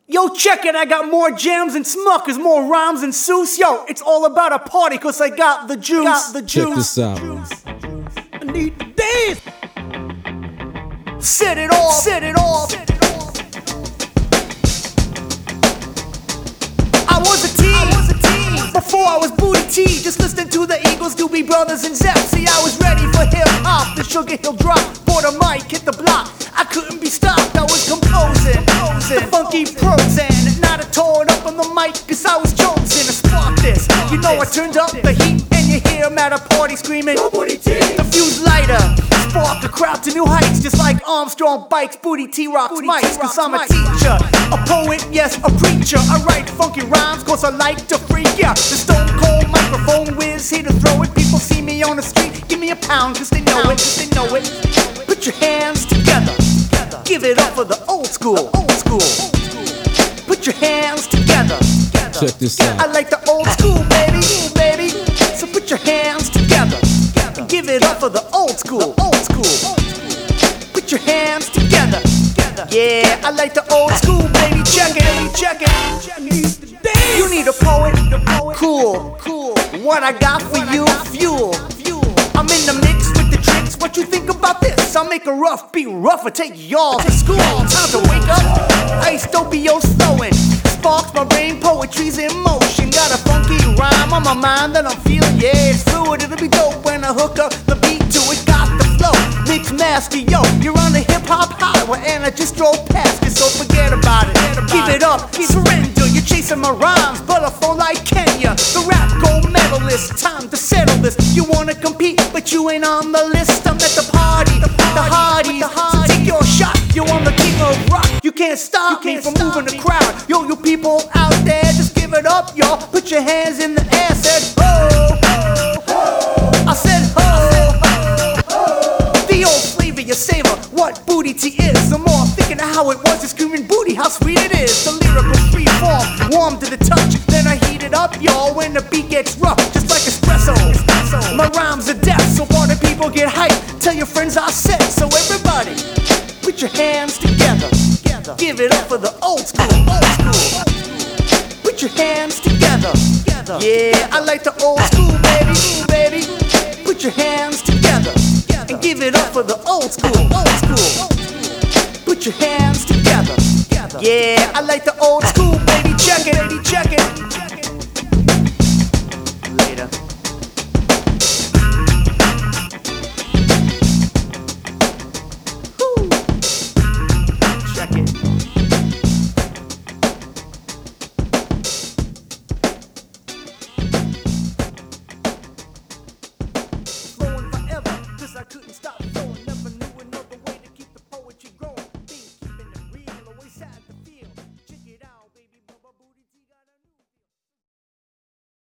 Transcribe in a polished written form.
Yo, check it, I got more jams and smuckers, more rhymes and Seuss. Yo, it's all about a party, cause I got the juice. Check this out. I need the dance. Set it off, set it off. I was a teen, before I was Booty T. Just listening to the Eagles, Doobie Brothers and Zepp. See, I was ready for hip-hop, the Sugar Hill Drop. Bought a mic, hit the block, I couldn't be stopped. I was composing the funky pros and not a torn up on the mic, cause I was chosen to spark this. You know I turned up the heat and you hear him at a party screaming the fuse lighter, spark the crowd to new heights. Just like Armstrong bikes, Booty T rocks mics. Cause I'm a teacher, a poet, yes, a preacher. I write funky rhymes cause I like to freak, yeah. The stone cold microphone whiz, here to throw it. People see me on the street, give me a pound cause they know it, cause they know it. Put your hands together, give it up for the old school, old school. Put your hands together. Check this out. I like the old school, baby, baby. So put your hands together. Give it up for the old school, old school. Put your hands together. Yeah, I like the old school, baby. Check it, check it. You need a poet, cool, cool. What I got for you, fuel. I'm in the mix with the tricks. What you think about this? I'll make a rough beat rougher. Take y'all to school. Time to wake up. Ice Dobio's flowing. Sparks my brain, poetry's in motion. Got a funky rhyme on my mind that I'm feeling. Yeah, it's fluid. It'll be dope when I hook up the beat to it. Got the flow, mix master, yo. You're on the hip hop highway and I just drove past it, so forget about it. Keep it up, surrender. You're chasing my rhymes, but I fall like Kenya. The rap gold medalist, time to settle this. You wanna compete, but you ain't on the list. I'm at the party, the hardies. So take your shot. You're on the king of rock. You can't stop me from moving the crowd. Yo, you people out there, just give it up, y'all. Put your hands in the air, said ho, I said ho. The old flavor, you savor what Booty T is. The more I'm thinking of how it was, just screaming booty, how sweet it is. The lyrical free form, warm to the touch. Then I heat it up, y'all, when the beat gets rough, just like espresso. My rhymes are deaf, so party people get hyped. Tell your friends I said, so everybody, put your hands together. Give it up for the old school, old school. Put your hands together. Yeah, I like the old school, baby, baby. Put your hands together and give it up for the old school, old school. Put your hands together. Yeah, I like the old school, baby. Check it, baby, check it. Later. Check it. Flowing forever, 'cause I couldn't stop.